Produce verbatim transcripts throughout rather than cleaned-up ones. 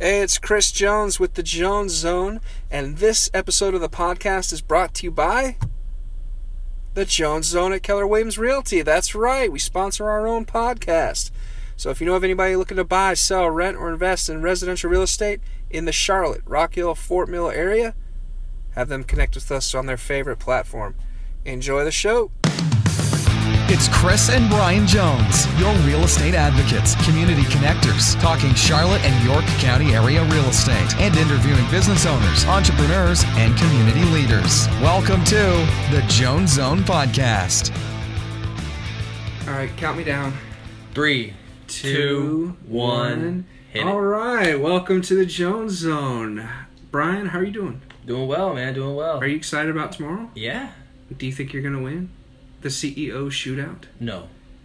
Hey, it's Chris Jones with the Jones Zone, and this episode of the podcast is brought to you by the Jones Zone at Keller Williams Realty. That's right, we sponsor our own podcast. So if you know of anybody looking to buy, sell, rent, or invest in residential real estate in the Charlotte, Rock Hill, Fort Mill area, have them connect with us on their favorite platform. Enjoy the show. It's Chris and Brian Jones, your real estate advocates, community connectors, talking Charlotte and York County area real estate, and interviewing business owners, entrepreneurs, and community leaders. Welcome to the Jones Zone Podcast. All right, count me down. Three, two, one, hit it. All right, welcome to the Jones Zone. Brian, how are you doing? Doing well, man, doing well. Are you excited about tomorrow? Yeah. Do you think you're going to win the C E O shootout? No.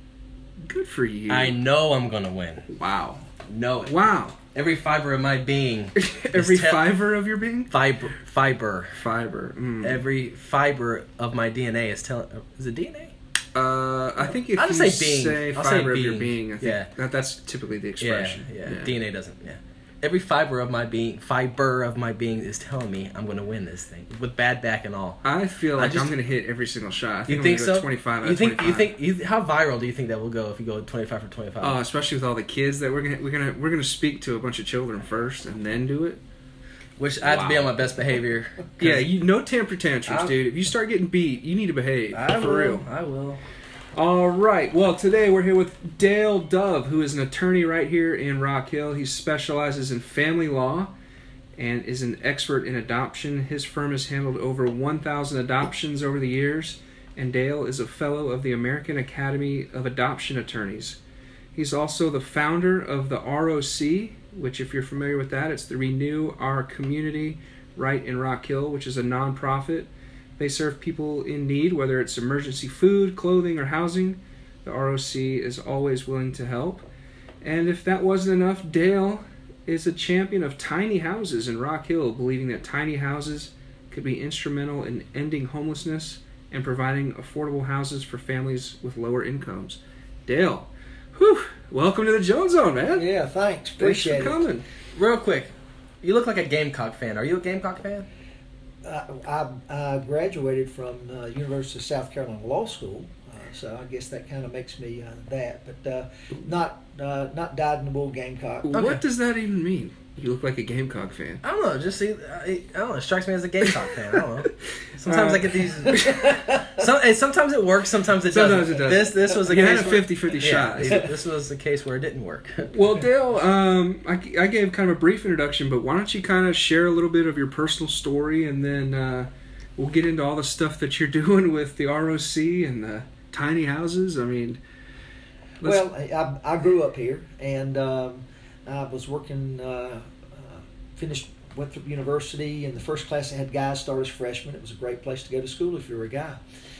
Good for you. I know I'm going to win. Wow. Know it. Wow. Every fiber of my being. Every te- fiber of your being? Fiber. Fiber. Fiber. Mm. Every fiber of my D N A is telling... Is it D N A? Uh, I think if I'll you just say being. say I'll fiber say of your being. being, I think Yeah. that, that's typically the expression. Yeah, yeah, D N A doesn't, yeah. Every fiber of my being, fiber of my being is telling me I'm going to win this thing with bad back and all. I feel like I just, I'm going to hit every single shot. I think you I'm think gonna go so? twenty-five out you of think? twenty-five. You think? You, how viral do you think that will go if you go twenty-five for twenty-five? Oh, especially with all the kids that we're gonna we're gonna we're gonna speak to a bunch of children first and then do it. Which I have wow. to be on my best behavior. Yeah, you no temper tantrums, I'll, dude. If you start getting beat, you need to behave. I for will, real. I will. All right. Well, today we're here with Dale Dove, who is an attorney right here in Rock Hill. He specializes in family law and is an expert in adoption. His firm has handled over one thousand adoptions over the years, and Dale is a fellow of the American Academy of Adoption Attorneys. He's also the founder of the R O C, which, if you're familiar with that, it's the Renew Our Community right in Rock Hill, which is a nonprofit. They serve people in need, whether it's emergency food, clothing, or housing. The R O C is always willing to help. And if that wasn't enough, Dale is a champion of tiny houses in Rock Hill, believing that tiny houses could be instrumental in ending homelessness and providing affordable houses for families with lower incomes. Dale, whew, welcome to the Jones Zone, man. Yeah, thanks. Appreciate Thanks for coming. Real quick, you look like a Gamecock fan. Are you a Gamecock fan? Uh, I, I graduated from uh, University of South Carolina Law School, uh, so I guess that kind of makes me uh, that, but uh, not uh, not dyed-in-the-wool Gamecock. What Okay. does that even mean? You look like a Gamecock fan. I don't know. Just see, I, I don't know. It strikes me as a Gamecock fan. I don't know. Sometimes Uh, I get these. Some, and sometimes it works. Sometimes it Sometimes doesn't. it doesn't. This this was a You case had a where- fifty-fifty yeah, shot. This was a case where it didn't work. Well, Dale, um, I, I gave kind of a brief introduction, but why don't you kind of share a little bit of your personal story, and then uh, we'll get into all the stuff that you're doing with the R O C and the tiny houses. I mean, let's- Well, I, I grew up here, and um, I was working, uh, uh, finished Winthrop University, and the first class that had guys start as freshmen. It was a great place to go to school if you were a guy.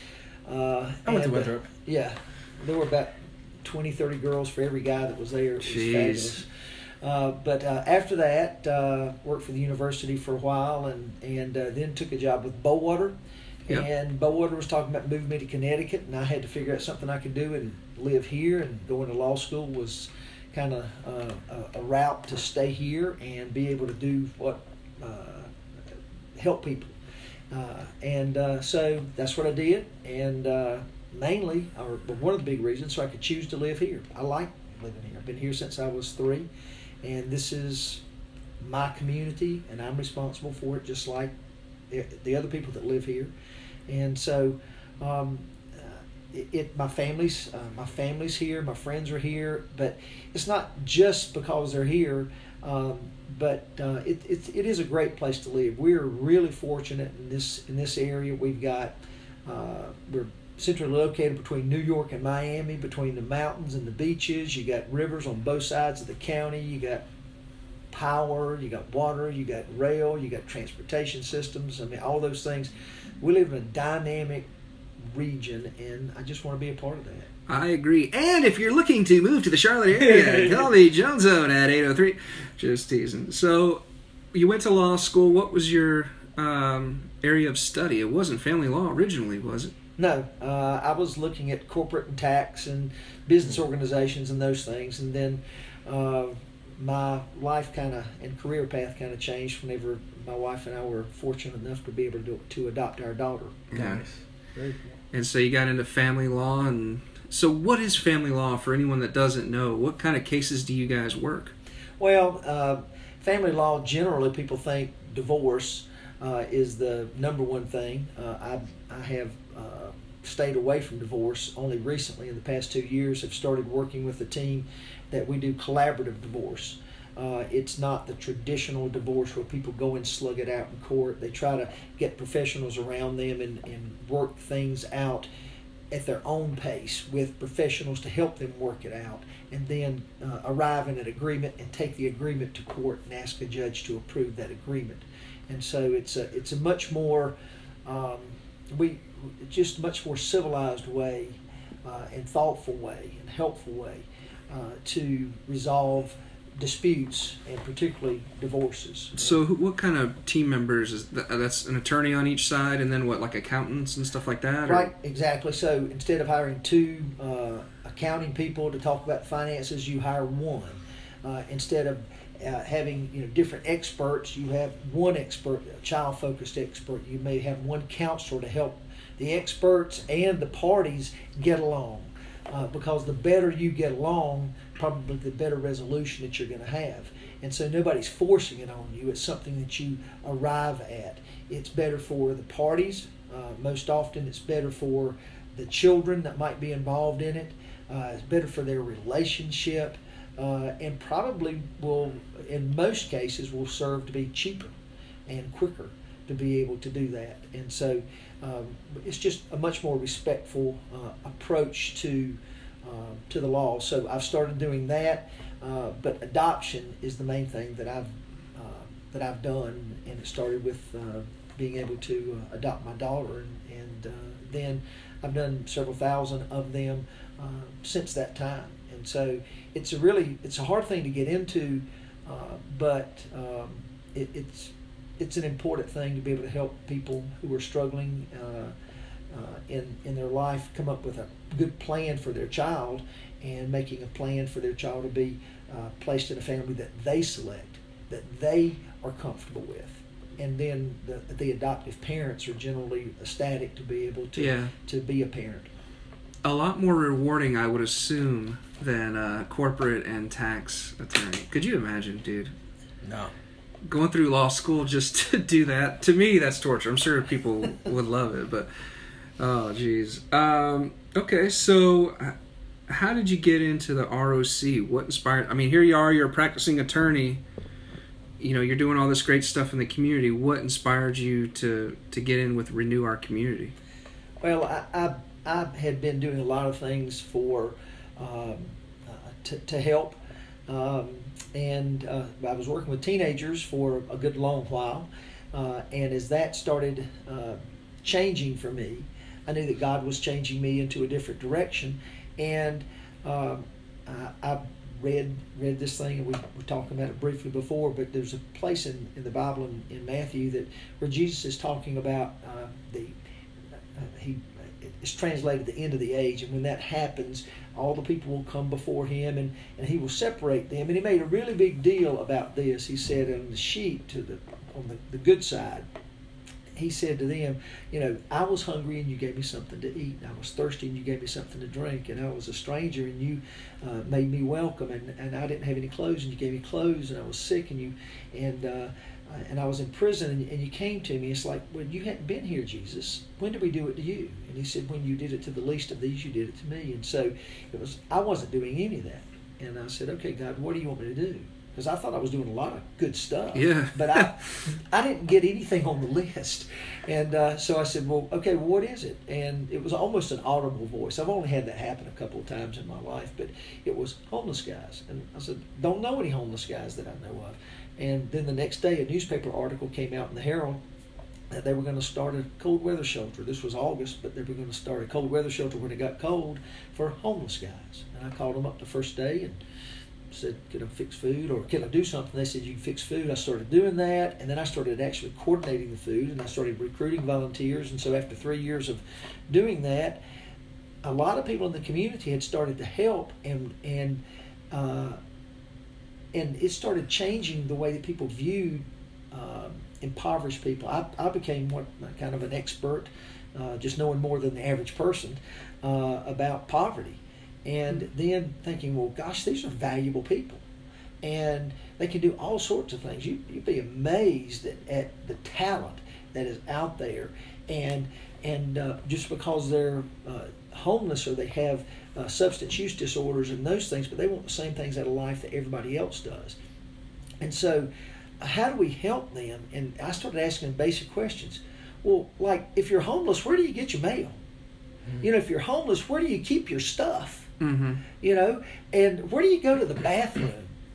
Uh, I went to and, uh, Winthrop. Yeah, there were about twenty, thirty girls for every guy that was there. It was Jeez. fabulous. Uh, but uh, after that, uh, worked for the university for a while, and and uh, then took a job with Bowater. Yep. And Bowater was talking about moving me to Connecticut, and I had to figure out something I could do and live here. And going to law school was kind of uh, a, a route to stay here and be able to do what uh, help people. Uh, and uh, so that's what I did, and uh, mainly, or one of the big reasons, so I could choose to live here. I like living here. I've been here since I was three, and this is my community, and I'm responsible for it, just like the, the other people that live here. And so, um, uh, it, it my family's uh, my family's here, my friends are here, but it's not just because they're here. Um, but uh, it, it it is a great place to live. We're really fortunate in this in this area. We've got uh, we're centrally located between New York and Miami, between the mountains and the beaches. You got rivers on both sides of the county. You got power, you got water, you got rail, you got transportation systems. I mean, all those things. We live in a dynamic region, and I just want to be a part of that. I agree. And if you're looking to move to the Charlotte area, call the Jones Zone at eight oh three. Just teasing. So, you went to law school. What was your um, area of study? It wasn't family law originally, was it? No, uh, I was looking at corporate and tax and business organizations and those things, and then uh, my life kind of and career path kind of changed whenever my wife and I were fortunate enough to be able to, to adopt our daughter. Yeah. Nice. Very cool. And so you got into family law. And so what is family law for anyone that doesn't know? What kind of cases do you guys work? Well, uh, family law, generally people think divorce uh, is the number one thing. Uh, I, I have uh, stayed away from divorce only recently. In the past two years, have started working with a team that we do collaborative divorce. Uh, it's not the traditional divorce where people go and slug it out in court. They try to get professionals around them and, and work things out at their own pace with professionals to help them work it out, and then uh, arrive in an agreement and take the agreement to court and ask a judge to approve that agreement. And so it's a it's a much more um, we just much more civilized way uh, and thoughtful way and helpful way uh, to resolve disputes, and particularly divorces. So who, what kind of team members is that? That's an attorney on each side, and then what, like accountants and stuff like that? Or? Right, exactly. So instead of hiring two uh, accounting people to talk about finances, you hire one. Uh, instead of uh, having you know different experts, you have one expert, a child-focused expert. You may have one counselor to help the experts and the parties get along. Uh, because the better you get along, probably the better resolution that you're going to have. And so nobody's forcing it on you. It's something that you arrive at. It's better for the parties. Uh, most often it's better for the children that might be involved in it. Uh, it's better for their relationship. Uh, and probably will, in most cases, will serve to be cheaper and quicker to be able to do that. And so um, it's just a much more respectful uh, approach to uh, to the law. So I've started doing that, uh, but adoption is the main thing that I've uh, that I've done, and it started with uh, being able to uh, adopt my daughter, and, and uh, then I've done several thousand of them uh, since that time. And so it's a really it's a hard thing to get into, uh, but um, it, it's it's an important thing to be able to help people who are struggling uh, uh, in in their life come up with a good plan for their child, and making a plan for their child to be uh, placed in a family that they select, that they are comfortable with. And then the, the adoptive parents are generally ecstatic to be able to Yeah. to be a parent. A lot more rewarding, I would assume, than a corporate and tax attorney. Could you imagine, dude? No. Going through law school just to do that, to me, that's torture. I'm sure people would love it, but oh, geez. Um, okay, so uh, how did you get into the R O C? What inspired? I mean, here you are, you're a practicing attorney. You know, you're doing all this great stuff in the community. What inspired you to, to get in with Renew Our Community? Well, I, I, I had been doing a lot of things for um, uh, to, to help. Um, and uh, I was working with teenagers for a good long while, uh, and as that started uh, changing for me, I knew that God was changing me into a different direction. And um, I, I read read this thing, and we were talking about it briefly before, but there's a place in, in the Bible in, in Matthew that where Jesus is talking about uh, the uh, he it's translated the end of the age, and when that happens, all the people will come before him, and, and he will separate them. And he made a really big deal about this. He said, on the sheep, to the on the, the good side, he said to them, you know, I was hungry and you gave me something to eat. I was thirsty and you gave me something to drink. And I was a stranger and you uh, made me welcome. And, and I didn't have any clothes and you gave me clothes. And I was sick and you and uh, and I was in prison and, and you came to me. It's like, well, you hadn't been here, Jesus. When did we do it to you? And he said, when you did it to the least of these, you did it to me. And so it was. I wasn't doing any of that. And I said, okay, God, what do you want me to do? Because I thought I was doing a lot of good stuff. Yeah. But I I didn't get anything on the list. And uh, so I said, well, okay, well, what is it? And it was almost an audible voice. I've only had that happen a couple of times in my life, but it was homeless guys. And I said, don't know any homeless guys that I know of. And then the next day, a newspaper article came out in the Herald that they were going to start a cold weather shelter. This was August, but they were going to start a cold weather shelter when it got cold for homeless guys. And I called them up the first day and said, can I fix food or can I do something? They said, you can fix food. I started doing that, and then I started actually coordinating the food, and I started recruiting volunteers. And so after three years of doing that, a lot of people in the community had started to help, and and uh, and it started changing the way that people viewed um, impoverished people. I, I became what kind of an expert, uh, just knowing more than the average person uh, about poverty, and then thinking, well, gosh, these are valuable people, and they can do all sorts of things. You, you'd be amazed at, at the talent that is out there, and and uh, just because they're uh, homeless or they have uh, substance use disorders and those things, but they want the same things out of life that everybody else does. And so how do we help them? And I started asking them basic questions. Well, like, if you're homeless, where do you get your mail? Mm-hmm. You know, if you're homeless, where do you keep your stuff? Mm-hmm. You know, and where do you go to the bathroom?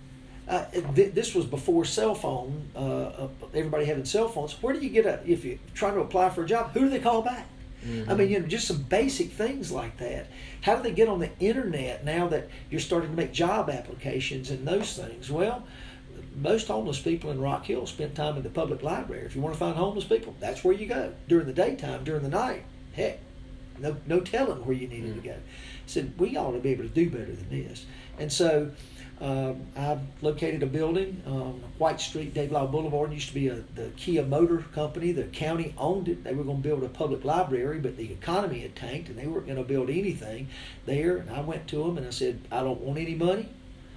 Uh, th- this was before cell phone, uh, uh, everybody having cell phones. Where do you get a, if you're trying to apply for a job, who do they call back? Mm-hmm. I mean, you know, just some basic things like that. How do they get on the internet now that you're starting to make job applications and those things? Well, most homeless people in Rock Hill spend time in the public library. If you want to find homeless people, that's where you go. During the daytime, during the night, heck, no no telling where you needed mm-hmm. to go. I said, we ought to be able to do better than this. And so um, I located a building on White Street, Dave Lyle Boulevard. It used to be a, the Kia Motor Company. The county owned it. They were going to build a public library, but the economy had tanked, and they weren't going to build anything there. And I went to them, and I said, I don't want any money.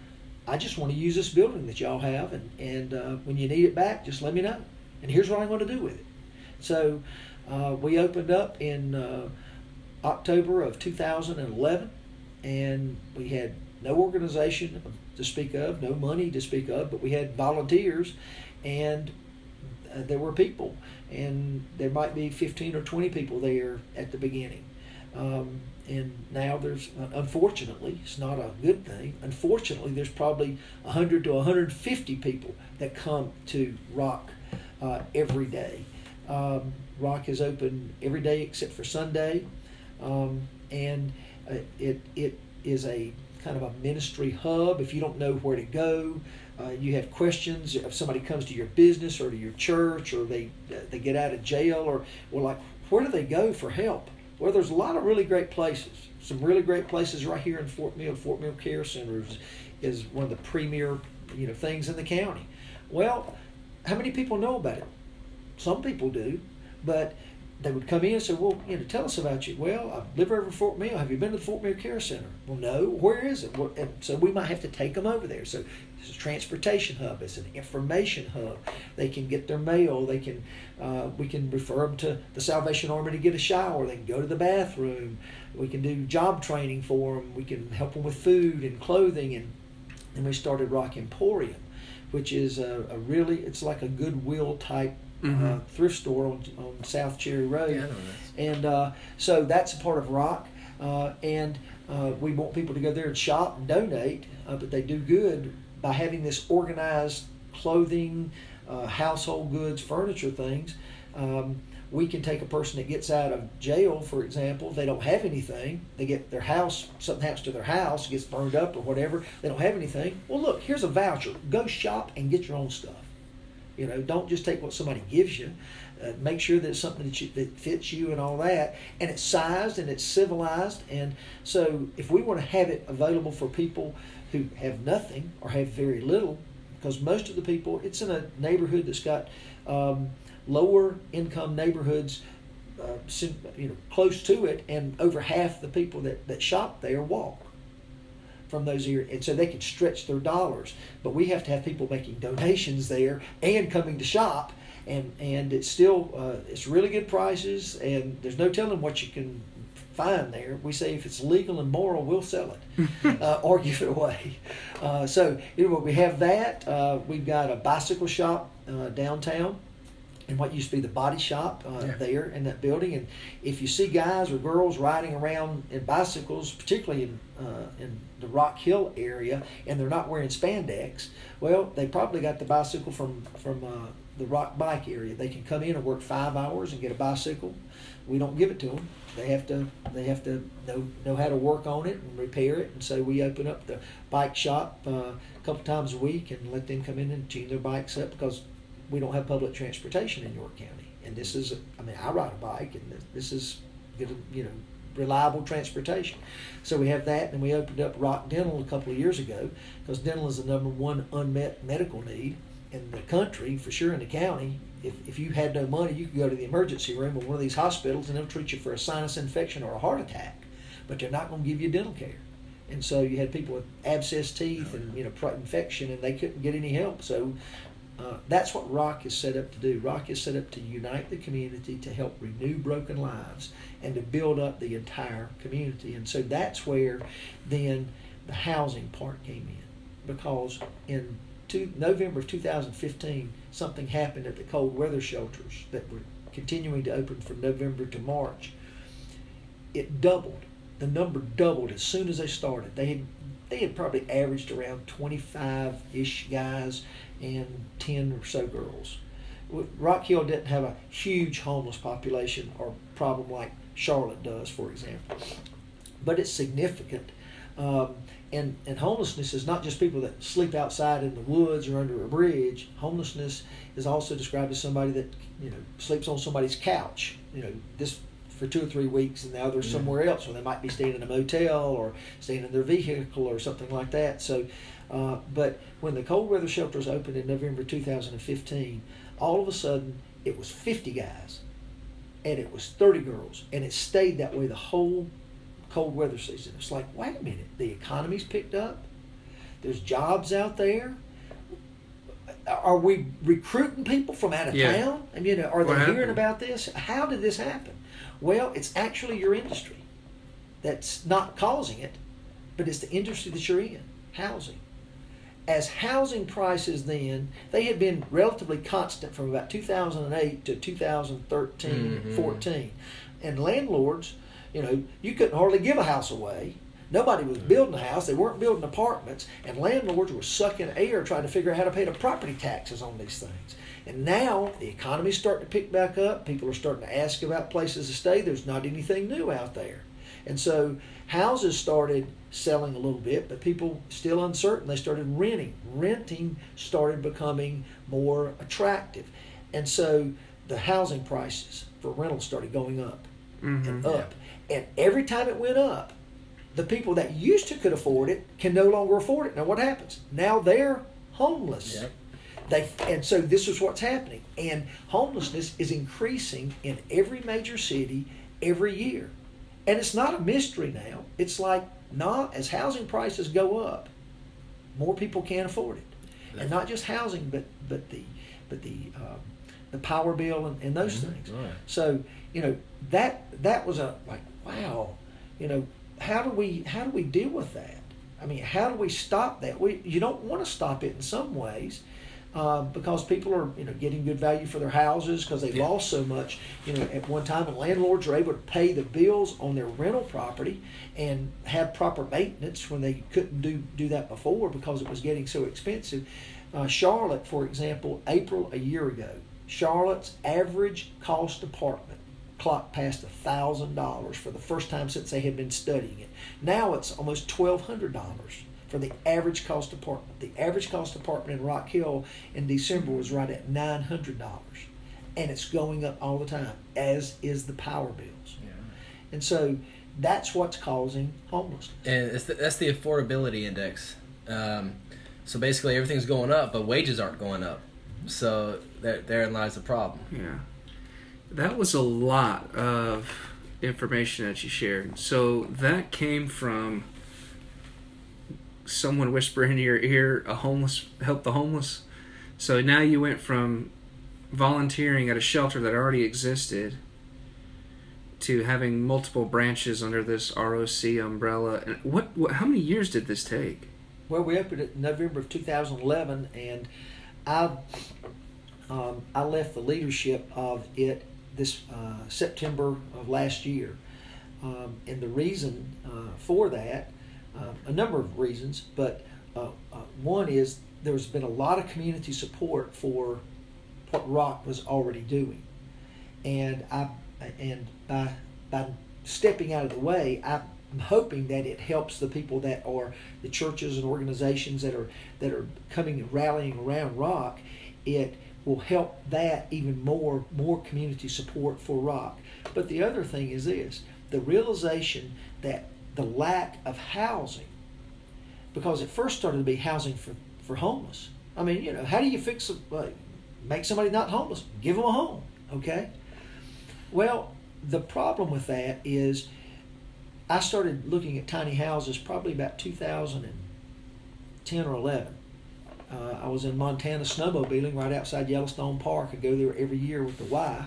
I just want to use this building that y'all have, and, and uh, when you need it back, just let me know. And here's what I'm going to do with it. So uh, we opened up in uh, October of two thousand eleven, and we had no organization to speak of, no money to speak of, but we had volunteers, and uh, there were people, and there might be fifteen or twenty people there at the beginning. Um, and now there's, unfortunately, it's not a good thing, unfortunately there's probably one hundred to one hundred fifty people that come to Rock uh, every day. Um, Rock is open every day except for Sunday, um, and uh, it it is a kind of a ministry hub. If you don't know where to go, uh, you have questions, if somebody comes to your business or to your church, or they they get out of jail, or, or like, where do they go for help? Well, there's a lot of really great places. Some really great places right here in Fort Mill. Fort Mill Care Center is, is one of the premier, you know, things in the county. Well, how many people know about it? Some people do, but they would come in and say, well, you know, tell us about you. Well, I live over Fort Mill. Have you been to the Fort Mill Care Center? Well, no. Where is it? Well, and so we might have to take them over there. So it's a transportation hub. It's an information hub. They can get their mail. They can, uh, we can refer them to the Salvation Army to get a shower. They can go to the bathroom. We can do job training for them. We can help them with food and clothing. And then we started Rock Emporium, which is a, a really, it's like a Goodwill type Mm-hmm. Uh, thrift store on, on South Cherry Road. Yeah, I know that. And uh, so that's a part of Rock. Uh, and uh, we want people to go there and shop and donate, uh, but they do good by having this organized clothing, uh, household goods, furniture things. Um, we can take a person that gets out of jail, for example, they don't have anything, they get their house, something happens to their house, gets burned up or whatever, they don't have anything. Well, look, here's a voucher. Go shop and get your own stuff. You know, don't just take what somebody gives you. Uh, make sure that it's something that, you, that fits you and all that. And it's sized and it's civilized. And so if we want to have it available for people who have nothing or have very little, because most of the people, it's in a neighborhood that's got um, lower income neighborhoods, uh, you know, close to it, and over half the people that, that shop there walk from those areas, and so they can stretch their dollars. But we have to have people making donations there and coming to shop, and and it's still uh, it's really good prices, and there's no telling what you can find there. We say if it's legal and moral, we'll sell it uh, or give it away. Uh, so anyway, we have that. Uh, we've got a bicycle shop uh, downtown, and what used to be the body shop uh, yeah. there in that building. And if you see guys or girls riding around in bicycles, particularly in uh, in the Rock Hill area, and they're not wearing spandex, well, they probably got the bicycle from from uh, the Rock Bike area. They can come in and work five hours and get a bicycle. We don't give it to them. They have to they have to know know how to work on it and repair it. And so we open up the bike shop uh, a couple times a week and let them come in and tune their bikes up, because we don't have public transportation in York County. And this is, I mean, I ride a bike, and this is good, you know, reliable transportation. So we have that, and we opened up Rock Dental a couple of years ago, because dental is the number one unmet medical need in the country, for sure in the county. If, if you had no money, you could go to the emergency room of one of these hospitals and they'll treat you for a sinus infection or a heart attack, but they're not going to give you dental care. And so you had people with abscess teeth and, you know, infection, and they couldn't get any help. So uh, that's what Rock is set up to do. Rock is set up to unite the community, to help renew broken lives, and to build up the entire community. And so that's where then the housing part came in, because in two, November of two thousand fifteen, something happened at the cold weather shelters that were continuing to open from November to March. It doubled. The number doubled as soon as they started. They had they had probably averaged around twenty-five-ish guys and ten or so girls. Rock Hill didn't have a huge homeless population or problem like Charlotte does, for example, but it's significant. Um, and, and homelessness is not just people that sleep outside in the woods or under a bridge. Homelessness is also described as somebody that, you know, sleeps on somebody's couch, you know, this for two or three weeks, and now they're somewhere else, or they might be staying in a motel or staying in their vehicle or something like that. So, uh, but when the cold weather shelters opened in November two thousand fifteen, all of a sudden it was fifty guys and it was thirty girls, and it stayed that way the whole cold weather season. It's like, wait a minute, the economy's picked up, there's jobs out there. Are we recruiting people from out of Yeah. town? And, you know, are they What hearing happened? about this? How did this happen? Well, it's actually your industry that's not causing it, but it's the industry that you're in, housing. As housing prices then, they had been relatively constant from about two thousand eight to two thousand thirteen, Mm-hmm. fourteen. And landlords, you know, you couldn't hardly give a house away. Nobody was building a house. They weren't building apartments. And landlords were sucking air trying to figure out how to pay the property taxes on these things. And now the economy's starting to pick back up. People are starting to ask about places to stay. There's not anything new out there. And so houses started selling a little bit, but people still uncertain. They started renting. Renting started becoming more attractive. And so the housing prices for rentals started going up Mm-hmm. and up. And every time it went up, the people that used to could afford it can no longer afford it. Now what happens? Now they're homeless. Yep. They, and so this is what's happening. And homelessness is increasing in every major city every year. And it's not a mystery now. It's like, not as housing prices go up, more people can't afford it. And not just housing, but but the but the um, the power bill and, and those Mm-hmm. things. Right. So, you know, that that was a like, wow, you know, how do we how do we deal with that? I mean, how do we stop that? We you don't want to stop it in some ways, uh, because people are, you know, getting good value for their houses because they Yeah. lost so much, you know, at one time, and landlords are able to pay the bills on their rental property and have proper maintenance when they couldn't do do that before because it was getting so expensive. Uh, Charlotte, for example, April a year ago, Charlotte's average cost apartment clocked past a thousand dollars for the first time since they had been studying it. Now it's almost twelve hundred dollars for the average cost apartment. The average cost apartment in Rock Hill in December was right at nine hundred dollars, and it's going up all the time, as is the power bills. Yeah. And so that's what's causing homelessness. And it's the, that's the affordability index. Um, so basically everything's going up, but wages aren't going up. So there, therein lies the problem. Yeah. That was a lot of information that you shared. So that came from someone whispering in your ear, a homeless, help the homeless. So now you went from volunteering at a shelter that already existed to having multiple branches under this R O C umbrella. And what, what how many years did this take? Well, we opened it in November of two thousand eleven, and I um, I left the leadership of it this uh, September of last year. Um, and the reason uh, for that, uh, a number of reasons, but uh, uh, one is there's been a lot of community support for what Rock was already doing. And I and by by stepping out of the way, I'm hoping that it helps the people that are the churches and organizations that are that are coming and rallying around Rock. It will help that even more more community support for Rock. But the other thing is this: the realization that the lack of housing, because it first started to be housing for, for homeless. I mean, you know, how do you fix a, like, make somebody not homeless? Give them a home, okay? Well, the problem with that is I started looking at tiny houses probably about two thousand ten or eleven. Uh, I was in Montana snowmobiling right outside Yellowstone Park. I go there every year with the Y.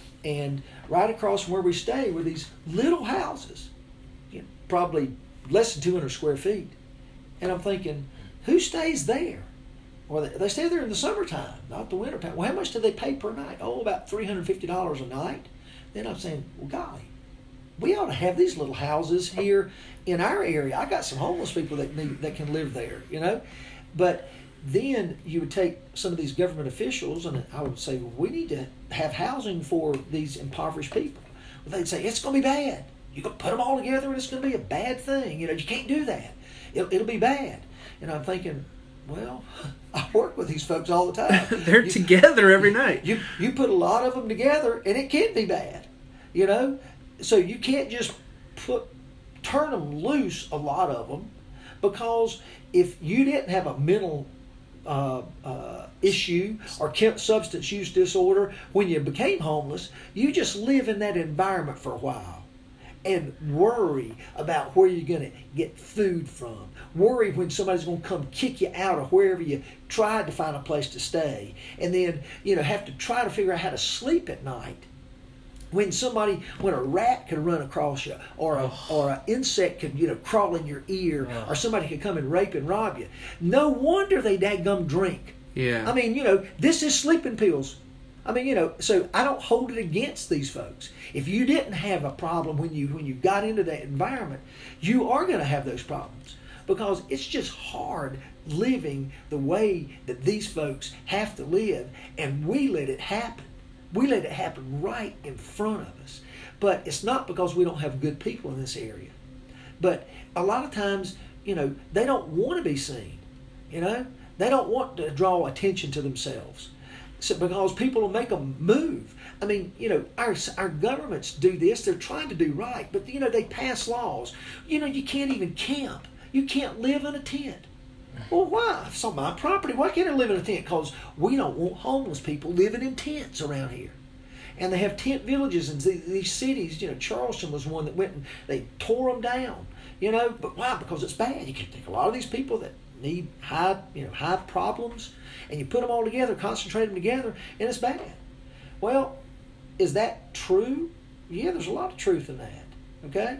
And right across from where we stay were these little houses, you know, probably less than two hundred square feet. And I'm thinking, who stays there? Well, they, they stay there in the summertime, not the wintertime. Well, how much do they pay per night? Oh, about three hundred fifty dollars a night. Then I'm saying, well, golly, we ought to have these little houses here in our area. I got some homeless people that need, that can live there, you know. But then you would take some of these government officials and I would say, well, we need to have housing for these impoverished people. Well, they'd say, it's going to be bad. You're going to put them all together and it's going to be a bad thing. You know, you can't do that. It'll, it'll be bad. And I'm thinking, well, I work with these folks all the time. They're you, together every night. You, you put a lot of them together and it can be bad, you know. So you can't just put turn them loose, a lot of them, because if you didn't have a mental Uh, uh, issue or substance use disorder when you became homeless, you just live in that environment for a while and worry about where you're going to get food from. Worry when somebody's going to come kick you out of wherever you tried to find a place to stay. And then, you know, have to try to figure out how to sleep at night. When somebody, when a rat could run across you, or a, or an insect could, you know, crawl in your ear, Oh. or somebody could come and rape and rob you. No wonder they dadgum drink. Yeah. I mean, you know, this is sleeping pills. I mean, you know, so I don't hold it against these folks. If you didn't have a problem when you when you got into that environment, you are going to have those problems because it's just hard living the way that these folks have to live, and we let it happen. We let it happen right in front of us. But it's not because we don't have good people in this area. But a lot of times, you know, they don't want to be seen. You know, they don't want to draw attention to themselves. So because people will make them move. I mean, you know, our our governments do this. They're trying to do right. But, you know, they pass laws. You know, you can't even camp. You can't live in a tent. Well, why? If it's on my property, why can't I live in a tent? Because we don't want homeless people living in tents around here. And they have tent villages in these cities. You know, Charleston was one that went and they tore them down. You know, but why? Because it's bad. You can take a lot of these people that need high, you know, high problems, and you put them all together, concentrate them together, and it's bad. Well, is that true? Yeah, there's a lot of truth in that. Okay,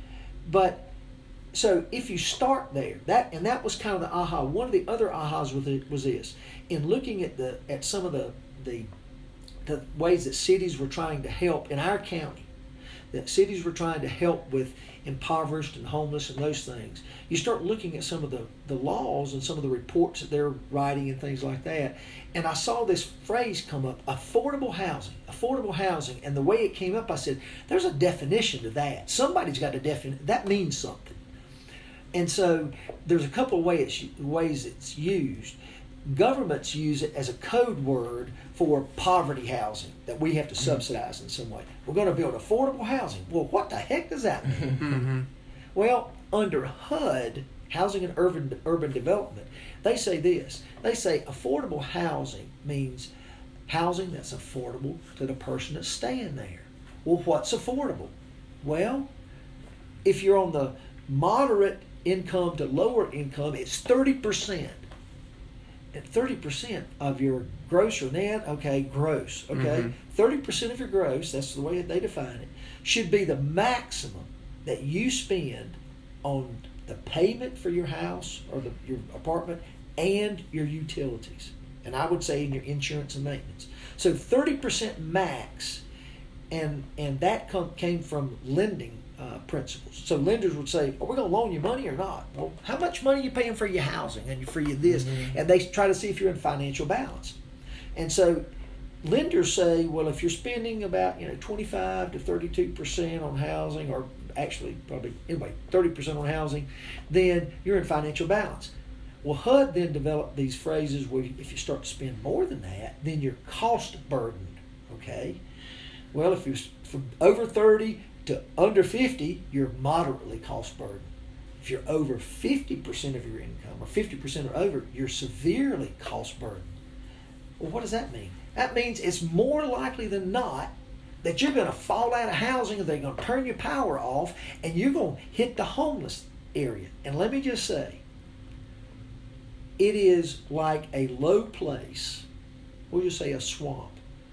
but. So if you start there, that and that was kind of the aha. One of the other ahas was, it, was this: in looking at the at some of the, the the ways that cities were trying to help in our county, that cities were trying to help with impoverished and homeless and those things. You start looking at some of the, the laws and some of the reports that they're writing and things like that. And I saw this phrase come up: affordable housing, affordable housing. And the way it came up, I said, "There's a definition to that. Somebody's got a definition. That means something." And so there's a couple of ways, ways it's used. Governments use it as a code word for poverty housing that we have to subsidize in some way. We're going to build affordable housing. Well, what the heck does that mean? Mm-hmm. Well, under H U D, Housing and Urban, Urban Development, they say this. They say affordable housing means housing that's affordable to the person that's staying there. Well, what's affordable? Well, if you're on the moderate income to lower income, it's thirty percent. And thirty percent of your gross or net, okay, gross, okay? Mm-hmm. thirty percent of your gross, that's the way they define it, should be the maximum that you spend on the payment for your house or the, your apartment and your utilities. And I would say in your insurance and maintenance. So thirty percent max, and and that come, came from lending Uh, principles. So lenders would say, are we going to loan you money or not? Well, how much money are you paying for your housing and for your this? Mm-hmm. And they try to see if you're in financial balance. And so lenders say, well, if you're spending about, you know, twenty-five to thirty-two percent on housing, or actually probably, anyway, thirty percent on housing, then you're in financial balance. Well, H U D then developed these phrases where if you start to spend more than that, then you're cost burdened, okay? Well, if you're from over thirty, To under fifty, you're moderately cost burden. If you're over fifty percent of your income, or fifty percent or over, you're severely cost burden. Well, what does that mean? That means it's more likely than not that you're going to fall out of housing, and they're going to turn your power off, and you're going to hit the homeless area. And let me just say, it is like a low place. We'll just say a swamp.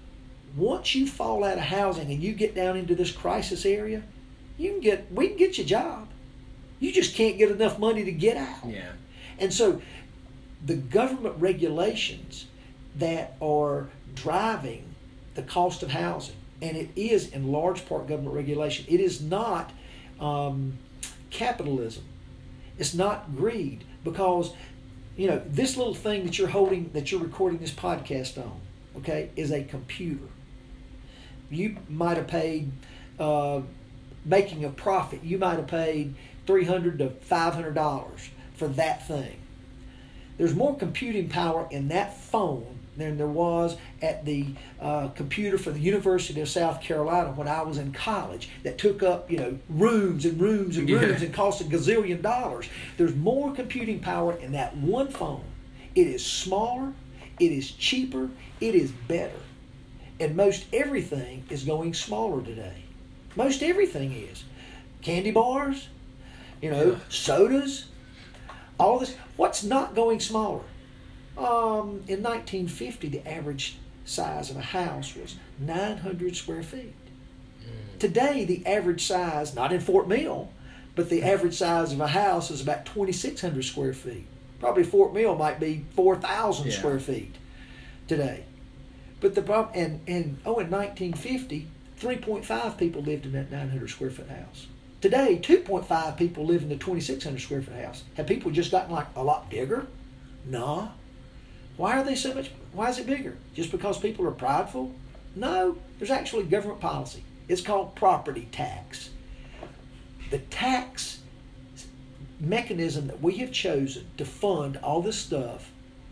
Once you fall out of housing and you get down into this crisis area, you can get we can get you a job. You just can't get enough money to get out. Yeah. And so the government regulations that are driving the cost of housing, and it is in large part government regulation. It is not um, capitalism. It's not greed, because you know this little thing that you're holding, that you're recording this podcast on, okay, is a computer. You might have paid, uh, making a profit, you might have paid three hundred to five hundred dollars for that thing. There's more computing power in that phone than there was at the uh, computer for the University of South Carolina when I was in college, that took up, you know, rooms and rooms and rooms Yeah. and cost a gazillion dollars. There's more computing power in that one phone. It is smaller, it is cheaper, it is better. And most everything is going smaller today. Most everything is. Candy bars, you know, Yeah. sodas, all this. What's not going smaller? Um, in nineteen fifty, the average size of a house was nine hundred square feet. Mm. Today, the average size, not in Fort Mill, but the average size of a house is about twenty-six hundred square feet. Probably Fort Mill might be four thousand Yeah. square feet today. But the problem, and, and oh, in nineteen fifty, three point five people lived in that nine hundred square foot house. Today, two point five people live in the twenty-six hundred square foot house. Have people just gotten like a lot bigger? No. Why are they so much, why is it bigger? Just because people are prideful? No, there's actually government policy. It's called property tax. The tax mechanism that we have chosen to fund all this stuff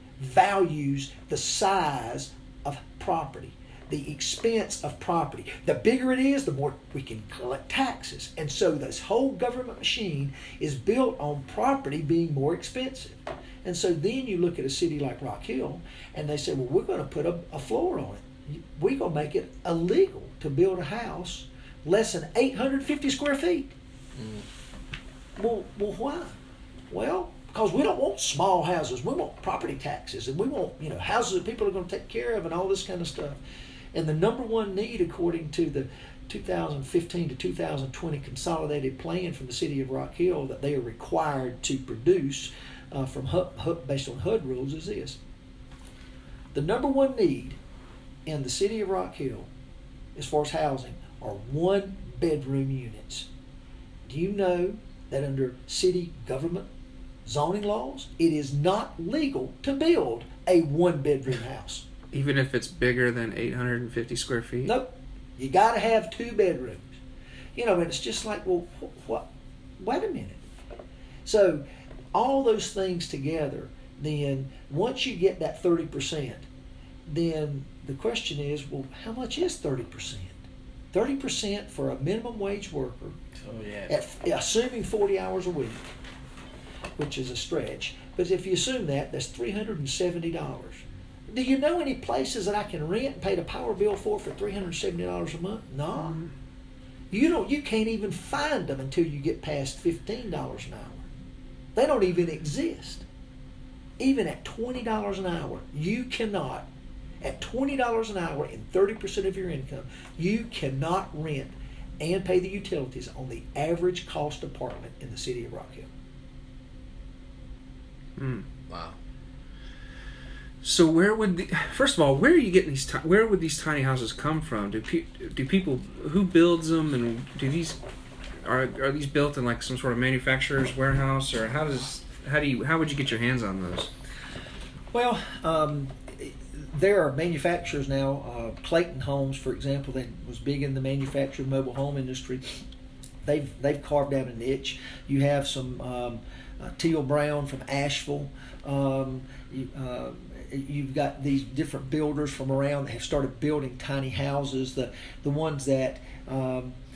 values the size of property, the expense of property. The bigger it is, the more we can collect taxes. And so this whole government machine is built on property being more expensive. And so then you look at a city like Rock Hill, and they say, well, we're going to put a, a floor on it. We're going to make it illegal to build a house less than eight hundred fifty square feet. Mm. Well, well, why? Well, because we don't want small houses. We want property taxes, and we want, you know, houses that people are going to take care of and all this kind of stuff. And the number one need, according to the two thousand fifteen to two thousand twenty consolidated plan from the city of Rock Hill that they are required to produce uh, from H U D, based on H U D rules, is this. The number one need in the city of Rock Hill, as far as housing, are one bedroom units. Do you know that under city government zoning laws, it is not legal to build a one bedroom house? Even if it's bigger than eight hundred fifty square feet? Nope. You got to have two bedrooms. You know, and it's just like, well, wh- what? Wait a minute. So, all those things together, then once you get that thirty percent, then the question is, well, how much is thirty percent? thirty percent for a minimum wage worker, Oh, yeah. at, assuming forty hours a week, which is a stretch. But if you assume that, that's three hundred seventy dollars. Do you know any places that I can rent and pay the power bill for for three hundred seventy dollars a month? No. Mm-hmm. You don't. You can't even find them until you get past fifteen dollars an hour. They don't even exist. Even at twenty dollars an hour, you cannot, at twenty dollars an hour and thirty percent of your income, you cannot rent and pay the utilities on the average cost apartment in the city of Rock Hill. Mm. Wow. So where would the, first of all, where are you getting these? Ti- where would these tiny houses come from? Do pe- do people, who builds them, and do these are are these built in like some sort of manufacturer's warehouse, or how does how do you how would you get your hands on those? Well, um, there are manufacturers now. Uh, Clayton Homes, for example, that was big in the manufactured mobile home industry. They've they've carved out a niche. You have some um, uh, Teal Brown from Asheville. Um, you, uh, you've got these different builders from around that have started building tiny houses. The the ones that um,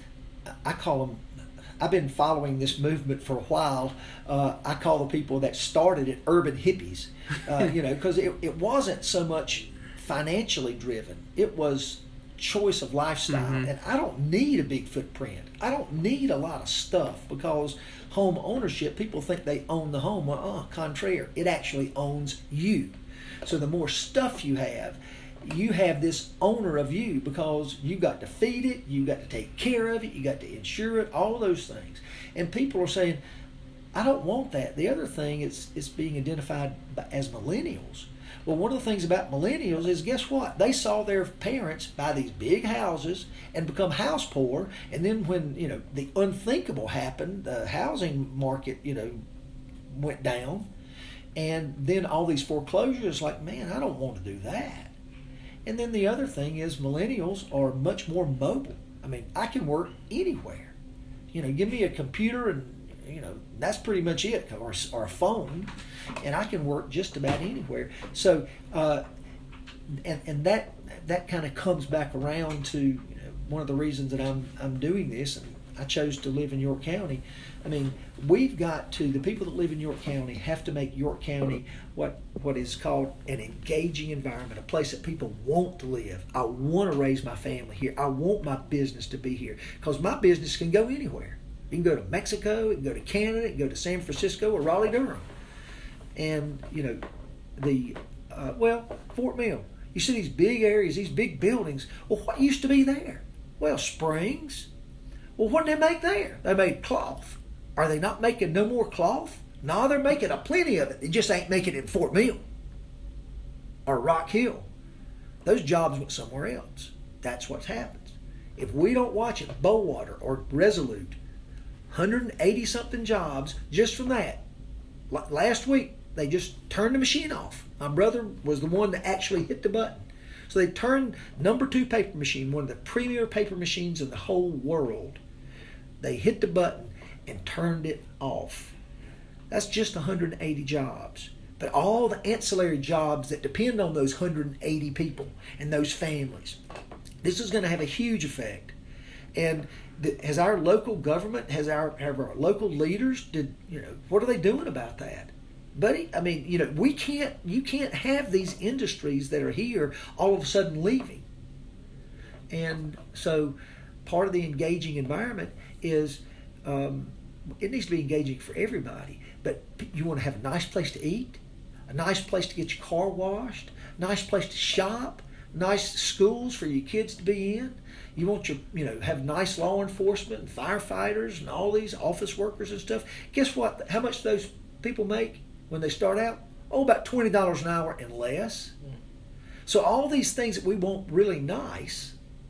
I call them, I've been following this movement for a while. Uh, I call the people that started it urban hippies, uh, you know, because it, it wasn't so much financially driven. It was choice of lifestyle. Mm-hmm. And I don't need a big footprint. I don't need a lot of stuff, because home ownership, people think they own the home. Well, uh, contraire, it actually owns you. So the more stuff you have, you have this owner of you, because you got to feed it, you got to take care of it, you got to insure it, all those things. And people are saying, I don't want that. The other thing is it's being identified as millennials. Well, one of the things about millennials is, guess what? They saw their parents buy these big houses and become house poor, and then when, you know, the unthinkable happened, the housing market, you know, went down, and then all these foreclosures, like, man, I don't want to do that. And then the other thing is millennials are much more mobile. I mean, I can work anywhere. You know, give me a computer and, you know, that's pretty much it, or, or a phone, and I can work just about anywhere. So, uh, and and that that kind of comes back around to, you know, one of the reasons that I'm I'm doing this, and I chose to live in York County. I mean, we've got to, the people that live in York County have to make York County what what is called an engaging environment, a place that people want to live. I want to raise my family here. I want my business to be here, because my business can go anywhere. You can go to Mexico, you can go to Canada, you can go to San Francisco or Raleigh, Durham. And, you know, the, uh, well, Fort Mill. You see these big areas, these big buildings. Well, what used to be there? Well, springs. Well, what did they make there? They made cloth. Are they not making no more cloth? No, they're making a plenty of it. They just ain't making it in Fort Mill or Rock Hill. Those jobs went somewhere else. That's what happens. If we don't watch it, Bowater or Resolute, one hundred eighty something jobs just from that. Last week, they just turned the machine off. My brother was the one that actually hit the button. So they turned number two paper machine, one of the premier paper machines in the whole world. They hit the button and turned it off. That's just one hundred eighty jobs. But all the ancillary jobs that depend on those one hundred eighty people and those families, this is going to have a huge effect. And the, has our local government, has our, have our local leaders, did, you know, what are they doing about that? Buddy, I mean, you know, we can't, you can't have these industries that are here all of a sudden leaving. And so part of the engaging environment is, um, it needs to be engaging for everybody, but you want to have a nice place to eat, a nice place to get your car washed, nice place to shop, nice schools for your kids to be in. You want your, you know, have nice law enforcement and firefighters and all these office workers and stuff. Guess what? How much those people make when they start out? Oh, about twenty dollars an hour and less. Mm. So all these things that we want really nice,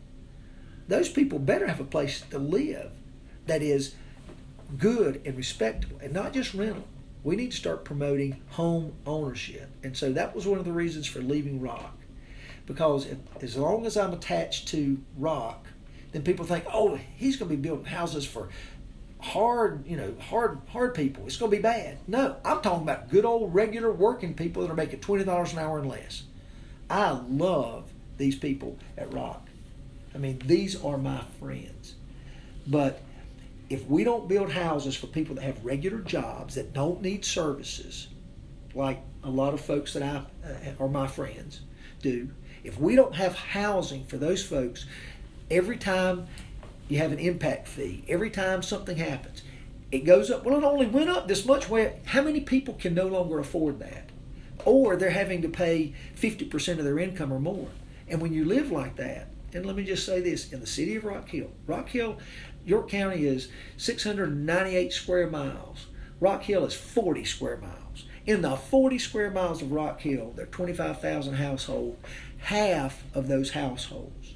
those people better have a place to live that is good and respectable and not just rental. We need to start promoting home ownership. And so that was one of the reasons for leaving Rock. Because if, as long as I'm attached to Rock, then people think, oh, he's going to be building houses for hard, you know, hard, hard people. It's going to be bad. No, I'm talking about good old regular working people that are making twenty dollars an hour and less. I love these people at Rock. I mean, these are my friends. But if we don't build houses for people that have regular jobs that don't need services, like a lot of folks that I uh, are my friends do, if we don't have housing for those folks, every time you have an impact fee, every time something happens, it goes up. Well, it only went up this much. Well, how many people can no longer afford that? Or they're having to pay fifty percent of their income or more. And when you live like that, and let me just say this, in the city of Rock Hill, Rock Hill, York County is six hundred ninety-eight square miles. Rock Hill is forty square miles. In the forty square miles of Rock Hill, there are twenty-five thousand households. Half of those households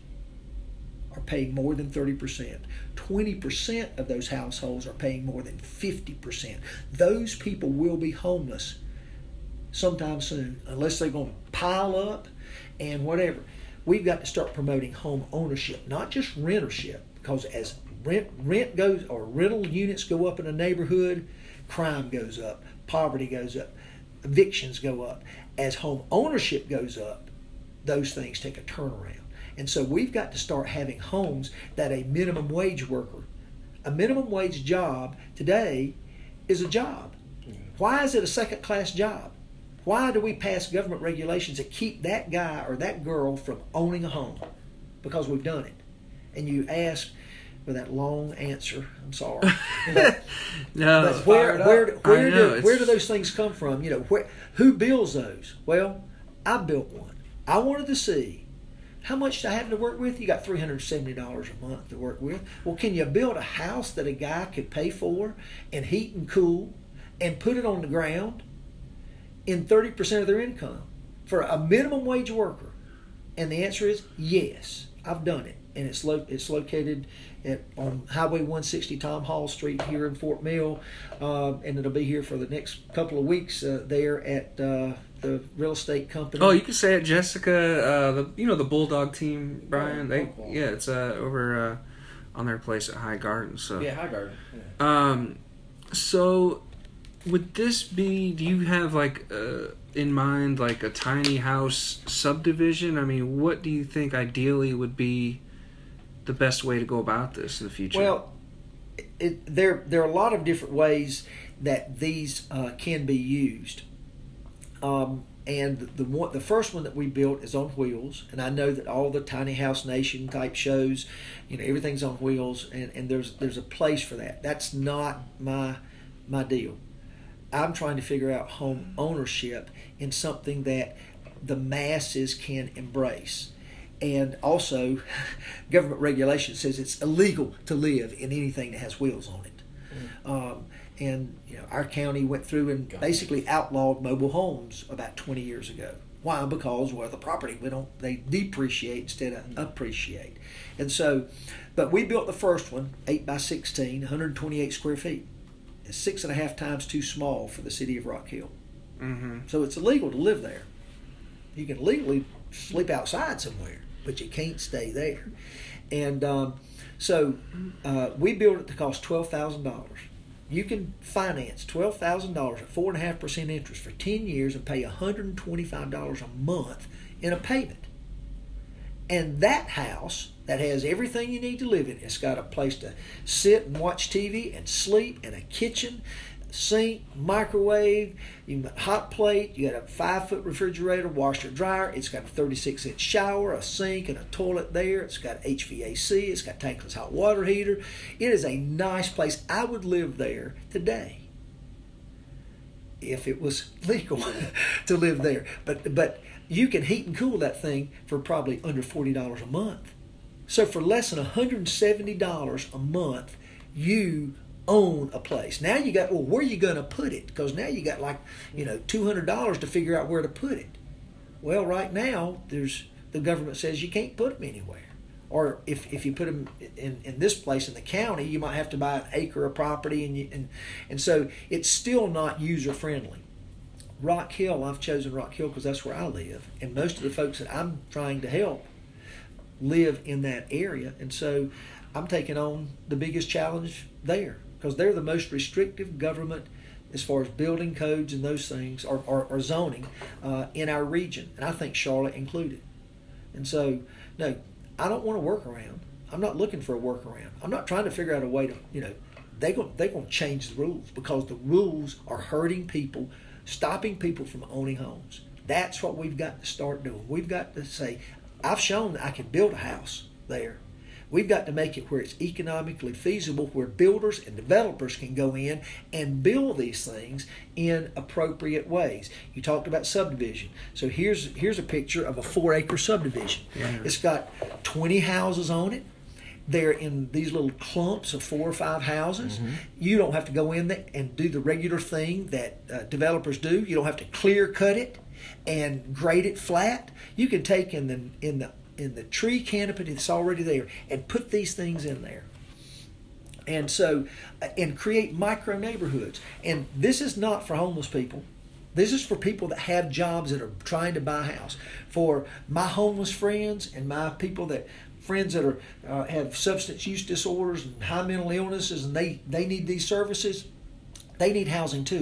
are paying more than thirty percent. twenty percent of those households are paying more than fifty percent. Those people will be homeless sometime soon, unless they're going to pile up and whatever. We've got to start promoting home ownership, not just rentership, because as rent rent goes, or rental units go up in a neighborhood, crime goes up, poverty goes up, evictions go up. As home ownership goes up, those things take a turnaround. And so we've got to start having homes that a minimum wage worker A minimum wage job today is a job. Why is it a second-class job? Why do we pass government regulations that keep that guy or that girl from owning a home? Because we've done it. And you ask for that long answer. I'm sorry. But, No, but where where where I know, do it's- where do those things come from? You know, where who builds those? Well, I built one. I wanted to see how much I have to work with. You got three hundred seventy dollars a month to work with. Well, can you build a house that a guy could pay for and heat and cool and put it on the ground in thirty percent of their income for a minimum wage worker? And the answer is yes. I've done it, and it's lo- it's located at, on Highway one sixty, Tom Hall Street here in Fort Mill, uh, and it'll be here for the next couple of weeks uh, there at uh, the real estate company. Oh, you can say it, Jessica. Uh, the you know the Bulldog team, Brian. Oh, They cool. yeah, it's uh, over uh, on their place at High Garden. So Yeah, High Garden. Yeah. Um, so would this be? Do you have like uh, in mind like a tiny house subdivision? I mean, what do you think ideally would be the best way to go about this in the future? Well, it, there there are a lot of different ways that these uh, can be used. Um, and the one, the first one that we built is on wheels, and I know that all the Tiny House Nation type shows, you know, everything's on wheels, and, and there's there's a place for that. That's not my my deal. I'm trying to figure out home ownership in something that the masses can embrace. And also, government regulation says it's illegal to live in anything that has wheels on it. Mm. Um, and you know, our county went through and Got basically outlawed mobile homes about twenty years ago. Why? Because well, the property we don't they depreciate instead of mm. appreciate. And so, but we built the first one, eight by sixteen, one hundred twenty-eight square feet. It's six and a half times too small for the city of Rock Hill. Mm-hmm. So it's illegal to live there. You can legally sleep outside somewhere, but you can't stay there. And um, so uh, we built it to cost twelve thousand dollars. You can finance twelve thousand dollars at four point five percent interest for ten years and pay one hundred twenty-five dollars a month in a payment. And that house that has everything you need to live in, it's got a place to sit and watch T V and sleep, and a kitchen, sink, microwave, you got a hot plate, you got a five foot refrigerator, washer, dryer, it's got a thirty-six inch shower, a sink, and a toilet there, it's got H V A C, it's got tankless hot water heater. It is a nice place. I would live there today if it was legal to live there. But but you can heat and cool that thing for probably under forty dollars a month. So for less than one hundred seventy dollars a month, you own a place. Now you got, well, where are you going to put it? Because now you got like, you know, two hundred dollars to figure out where to put it. Well, right now, there's the government says you can't put them anywhere. Or if, if you put them in, in this place in the county, you might have to buy an acre of property. And, you, and, and so it's still not user-friendly. Rock Hill, I've chosen Rock Hill because that's where I live. And most of the folks that I'm trying to help live in that area. And so I'm taking on the biggest challenge there because they're the most restrictive government as far as building codes and those things, or, or, or zoning uh, in our region. And I think Charlotte included. And so, no, I don't want a workaround. I'm not looking for a workaround. I'm not trying to figure out a way to, you know, they're going they're going to change the rules because the rules are hurting people, stopping people from owning homes. That's what we've got to start doing. We've got to say, I've shown that I can build a house there. We've got to make it where it's economically feasible, where builders and developers can go in and build these things in appropriate ways. You talked about subdivision. So here's here's a picture of a four acre subdivision. Yeah. It's got twenty houses on it. They're in these little clumps of four or five houses. Mm-hmm. You don't have to go in there and do the regular thing that uh, developers do. You don't have to clear cut it and grade it flat. You can take in the in the in the tree canopy that's already there and put these things in there. And so, uh, and create micro neighborhoods. And this is not for homeless people. This is for people that have jobs that are trying to buy a house. For my homeless friends and my people that, friends that are uh, have substance use disorders and high mental illnesses, and they, they need these services, they need housing too.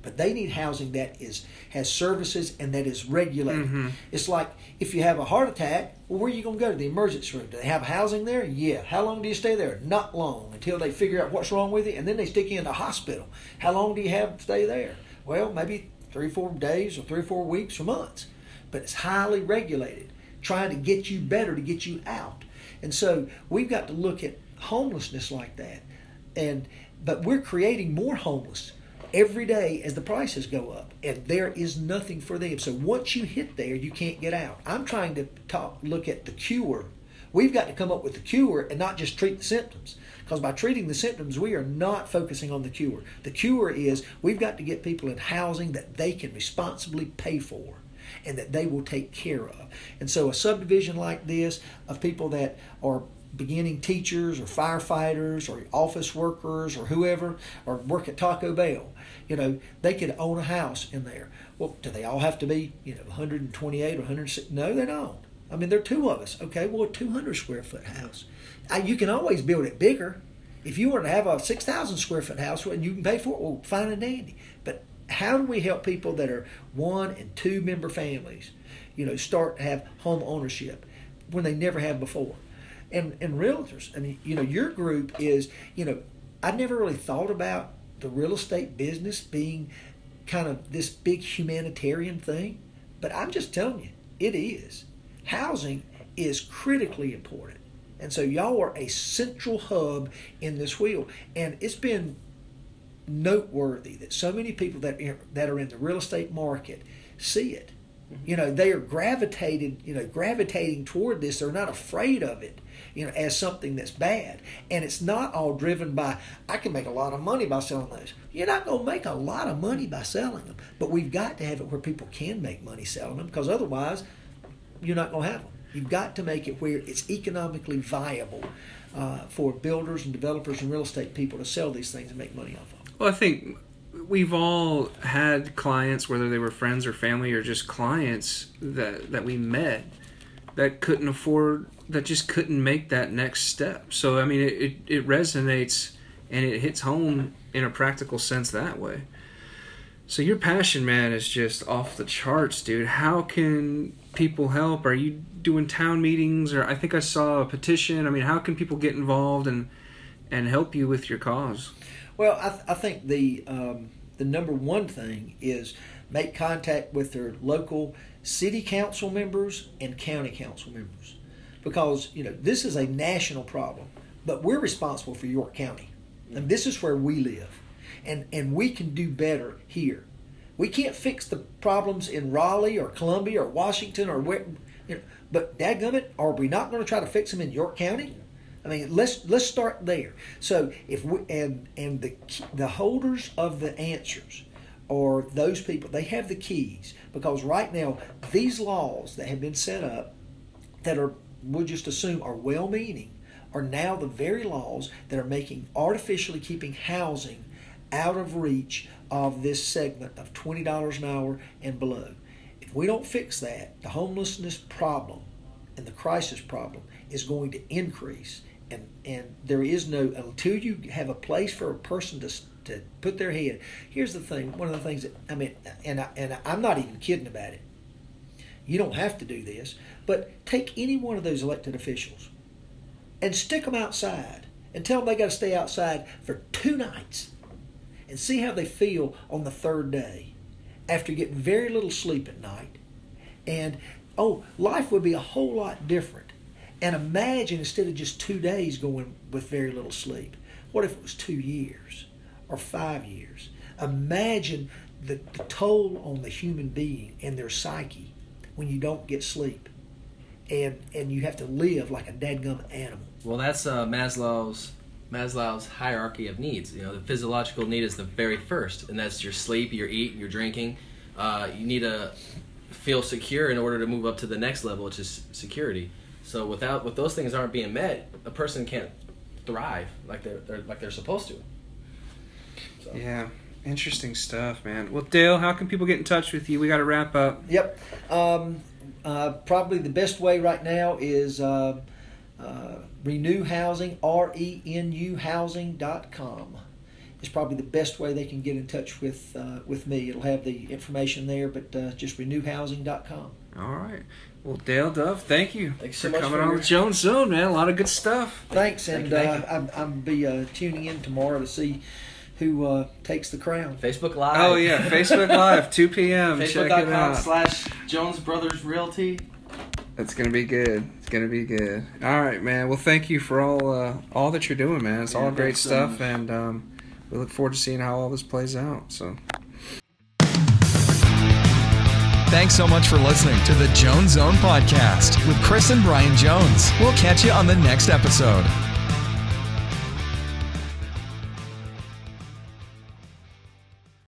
but they need housing that is has services and that is regulated. Mm-hmm. It's like if you have a heart attack, well, where are you going to go? To the emergency room. Do they have housing there? Yeah. How long do you stay there? Not long, until they figure out what's wrong with you, and then they stick you in the hospital. How long do you have to stay there? Well, maybe three or four days or three or four weeks or months. But it's highly regulated, trying to get you better, to get you out. And so we've got to look at homelessness like that. And but we're creating more homeless every day as the prices go up, and there is nothing for them. So once you hit there, you can't get out. I'm trying to talk, look at the cure. We've got to come up with the cure and not just treat the symptoms. Because by treating the symptoms, we are not focusing on the cure. The cure is we've got to get people in housing that they can responsibly pay for and that they will take care of. And so a subdivision like this of people that are beginning teachers or firefighters or office workers or whoever, or work at Taco Bell, you know, they could own a house in there. Well, do they all have to be, you know, one hundred twenty-eight or one hundred six? No, they don't. I mean, there are two of us. Okay, well, a two hundred square foot house. I, you can always build it bigger. If you want to have a six thousand square foot house and you can pay for it, well, fine and dandy. But how do we help people that are one and two member families, you know, start to have home ownership when they never have before? And and realtors, I mean, you know, your group is, you know, I never really thought about the real estate business being kind of this big humanitarian thing, but I'm just telling you, it is. Housing is critically important. And so y'all are a central hub in this wheel. And it's been noteworthy that so many people that are, that are in the real estate market see it. Mm-hmm. You know, they are gravitated, you know, gravitating toward this. They're not afraid of it, you know, as something that's bad. And it's not all driven by, I can make a lot of money by selling those. You're not going to make a lot of money by selling them. But we've got to have it where people can make money selling them, because otherwise you're not going to have them. You've got to make it where it's economically viable uh, for builders and developers and real estate people to sell these things and make money off of them. Well, I think we've all had clients, whether they were friends or family or just clients that, that we met that couldn't afford, that just couldn't make that next step. So, I mean, it, it, it resonates and it hits home in a practical sense that way. So your passion, man, is just off the charts, dude. How can people help? Are you doing town meetings? Or I think I saw a petition. I mean, how can people get involved and and help you with your cause? Well, I, th- I think the um, the number one thing is make contact with their local city council members and county council members, because you know this is a national problem, but we're responsible for York County, and this is where we live, and and we can do better here. We can't fix the problems in Raleigh or Columbia or Washington or where, you know, but dadgummit, are we not going to try to fix them in York County? I mean, let's let's start there. So if we and and the the holders of the answers are those people, they have the keys, because right now these laws that have been set up that are, we'll just assume, are well-meaning, are now the very laws that are making artificially keeping housing out of reach of this segment of twenty dollars an hour and below. If we don't fix that, the homelessness problem and the crisis problem is going to increase. And and there is no, until you have a place for a person to to put their head. Here's the thing, one of the things that, I mean, and, I, and I'm not even kidding about it. You don't have to do this, but take any one of those elected officials and stick them outside and tell them they got to stay outside for two nights and see how they feel on the third day after getting very little sleep at night. And, oh, life would be a whole lot different. And imagine, instead of just two days going with very little sleep, what if it was two years or five years? Imagine the, the toll on the human being and their psyche when you don't get sleep and and you have to live like a dadgum animal. Well, that's uh, Maslow's Maslow's hierarchy of needs. You know, the physiological need is the very first, and that's your sleep, your eat, your drinking. Uh, you need to feel secure in order to move up to the next level, which is security. So without, with those things aren't being met, a person can't thrive like they're, they're like they're supposed to. So. Yeah, interesting stuff, man. Well, Dale, how can people get in touch with you? We got to wrap up. Yep. Um, uh, probably the best way right now is uh, uh, Renew Housing, R E N U housing dot com. is probably the best way they can get in touch with uh, with me. It'll have the information there, but uh, just renew housing dot com. All right. Well, Dale Dove, thank you Thanks for so much coming for on your- the Jones Zone, man. A lot of good stuff. Thanks, Thank and you, thank uh, I'm I'm be uh, tuning in tomorrow to see who uh, takes the crown. Facebook Live. Oh, yeah. Facebook Live, two p.m. Check it Facebook.com out. slash Jones Brothers Realty. It's going to be good. It's going to be good. All right, man. Well, thank you for all uh, all that you're doing, man. It's Yeah, all great thanks so stuff, much. and um, we look forward to seeing how all this plays out. So. Thanks so much for listening to the Jones Zone Podcast with Chris and Brian Jones. We'll catch you on the next episode.